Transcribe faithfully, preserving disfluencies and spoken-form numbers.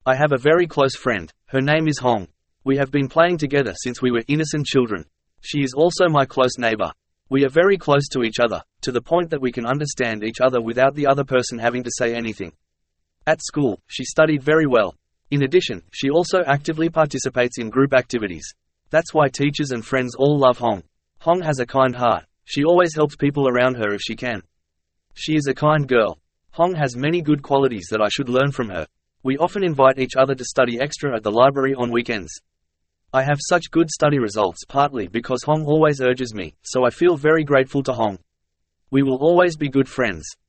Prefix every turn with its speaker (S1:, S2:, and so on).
S1: I have a very close friend. Her name is Hong. We have been playing together since we were innocent children. She is also my close neighbor. We are very close to each other, to the point that we can understand each other without the other person having to say anything. At school, she studied very well. In addition, she also actively participates in group activities. That's why teachers and friends all love Hong. Hong has a kind heart. She always helps people around her if she can. She is a kind girl. Hong has many good qualities that I should learn from her. We often invite each other to study extra at the library on weekends. I have such good study results partly because Hong always urges me, so I feel very grateful to Hong. We will always be good friends.